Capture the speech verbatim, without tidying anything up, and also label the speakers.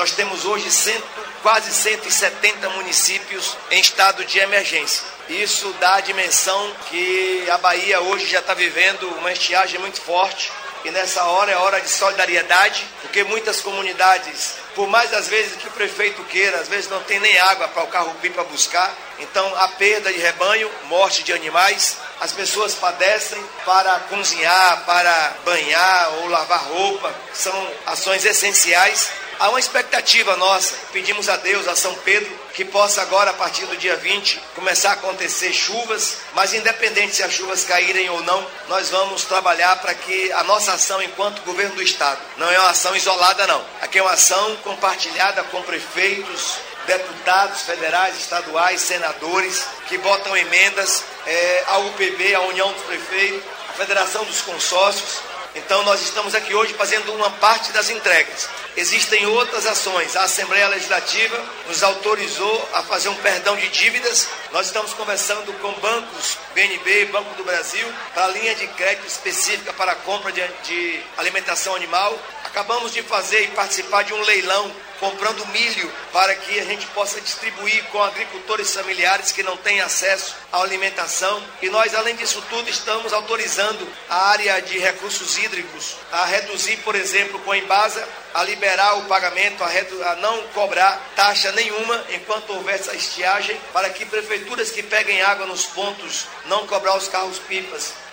Speaker 1: Nós temos hoje cento, quase cento e setenta municípios em estado de emergência. Isso dá a dimensão que a Bahia hoje já está vivendo uma estiagem muito forte. E nessa hora é hora de solidariedade, porque muitas comunidades, por mais às vezes que o prefeito queira, às vezes não tem nem água para o carro-pipa buscar. Então a perda de rebanho, morte de animais, as pessoas padecem para cozinhar, para banhar ou lavar roupa, são ações essenciais. Há uma expectativa nossa, pedimos a Deus, a São Pedro, que possa agora, a partir do dia vinte, começar a acontecer chuvas, mas independente se as chuvas caírem ou não, nós vamos trabalhar para que a nossa ação enquanto governo do Estado não é uma ação isolada não, aqui é uma ação compartilhada com prefeitos, deputados federais, estaduais, senadores, que botam emendas, é, a U P B, a União dos Prefeitos, a Federação dos Consórcios. Então nós estamos aqui hoje fazendo uma parte das entregas. Existem outras ações. A Assembleia Legislativa nos autorizou a fazer um perdão de dívidas. Nós estamos conversando com bancos, B N B, Banco do Brasil, para a linha de crédito específica para a compra de, de alimentação animal. Acabamos de fazer e participar de um leilão comprando milho para que a gente possa distribuir com agricultores familiares que não têm acesso à alimentação. E nós, além disso tudo, estamos autorizando a área de recursos hídricos a reduzir, por exemplo, com a Embasa, a liberar o pagamento, a, redu- a não cobrar taxa nenhuma enquanto houver essa estiagem, para que prefeituras que peguem água nos pontos não cobrar os carros-pipas